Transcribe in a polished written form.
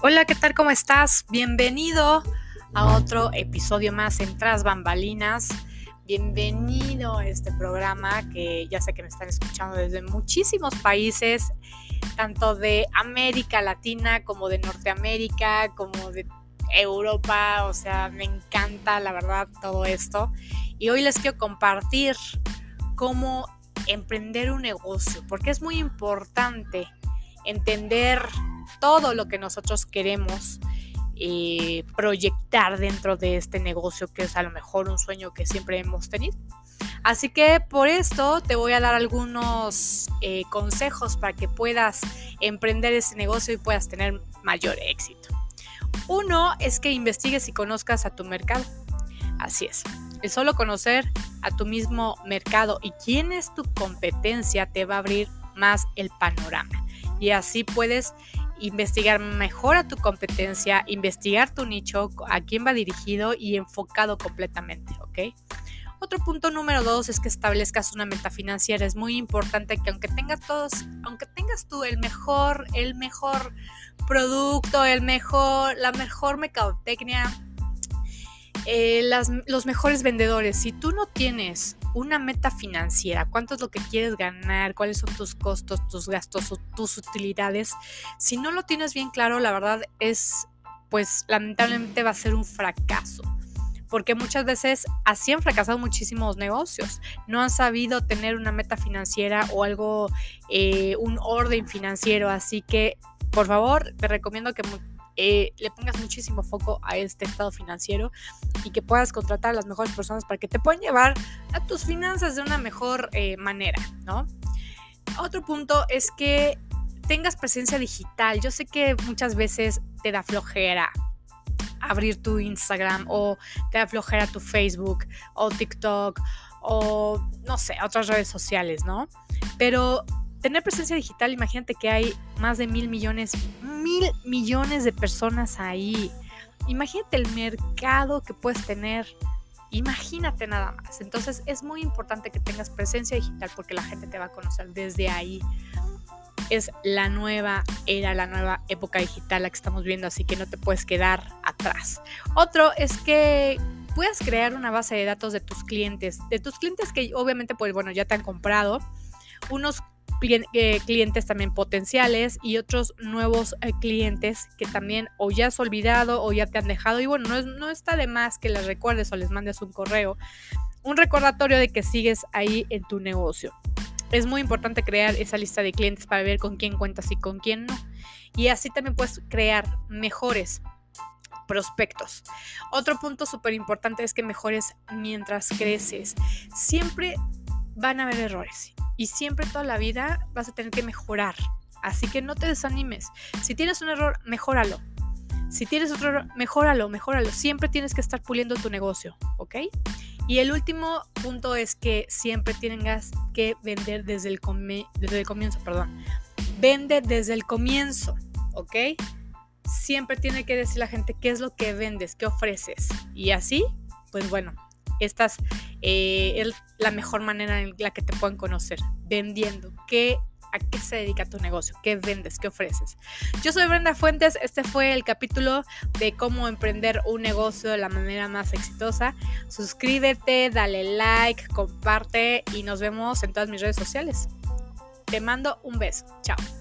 Hola, ¿qué tal? ¿Cómo estás? Bienvenido a otro episodio más en Tras Bambalinas. Bienvenido a este programa que ya sé que me están escuchando desde muchísimos países, tanto de América Latina como de Norteamérica, como de Europa. O sea, me encanta la verdad todo esto. Y hoy les quiero compartir cómo emprender un negocio, porque es muy importante entender todo lo que nosotros queremos proyectar dentro de este negocio, que es a lo mejor un sueño que siempre hemos tenido. Así que por esto te voy a dar algunos consejos para que puedas emprender ese negocio y puedas tener mayor éxito. Uno es que investigues y conozcas a tu mercado. Así es, el solo conocer a tu mismo mercado y quién es tu competencia te va a abrir más el panorama. Y así puedes investigar mejor a tu competencia, investigar tu nicho, a quién va dirigido y enfocado completamente, ¿ok? Otro punto número 2 es que establezcas una meta financiera. Es muy importante que aunque tengas tú el mejor producto, la mejor mercadotecnia, los mejores vendedores, si tú no tienes una meta financiera, cuánto es lo que quieres ganar, cuáles son tus costos, tus gastos o tus utilidades, si no lo tienes bien claro, la verdad es, pues lamentablemente va a ser un fracaso, porque muchas veces así han fracasado muchísimos negocios, no han sabido tener una meta financiera o algo, un orden financiero. Así que por favor te recomiendo que le pongas muchísimo foco a este estado financiero y que puedas contratar a las mejores personas para que te puedan llevar a tus finanzas de una mejor manera, ¿no? Otro punto es que tengas presencia digital. Yo sé que muchas veces te da flojera abrir tu Instagram o te da flojera tu Facebook o TikTok o no sé, otras redes sociales, ¿no? Pero tener presencia digital, imagínate que hay más de 1,000 millones de personas ahí. Imagínate el mercado que puedes tener. Imagínate nada más. Entonces es muy importante que tengas presencia digital porque la gente te va a conocer desde ahí. Es la nueva era, la nueva época digital la que estamos viendo, así que no te puedes quedar atrás. Otro es que puedas crear una base de datos de tus clientes que obviamente pues bueno ya te han comprado, unos clientes también potenciales y otros nuevos clientes que también o ya has olvidado o ya te han dejado. Y bueno, no está de más que les recuerdes o les mandes un correo, un recordatorio de que sigues ahí en tu negocio. Es muy importante crear esa lista de clientes para ver con quién cuentas y con quién no. Y así también puedes crear mejores prospectos. Otro punto súper importante es que mejores mientras creces. Siempre van a haber errores y siempre toda la vida vas a tener que mejorar. Así que no te desanimes. Si tienes un error, mejóralo. Si tienes otro error, mejóralo. Siempre tienes que estar puliendo tu negocio, ¿ok? Y el último punto es que siempre tengas que vender desde el comienzo. Vende desde el comienzo, ¿ok? Siempre tiene que decir la gente qué es lo que vendes, qué ofreces. Y así, pues bueno, esta es la mejor manera en la que te pueden conocer, vendiendo. ¿A qué se dedica tu negocio? ¿Qué vendes? ¿Qué ofreces? Yo soy Brenda Fuentes. Este fue el capítulo de cómo emprender un negocio de la manera más exitosa. Suscríbete, dale like, comparte y nos vemos en todas mis redes sociales. Te mando un beso. Chao.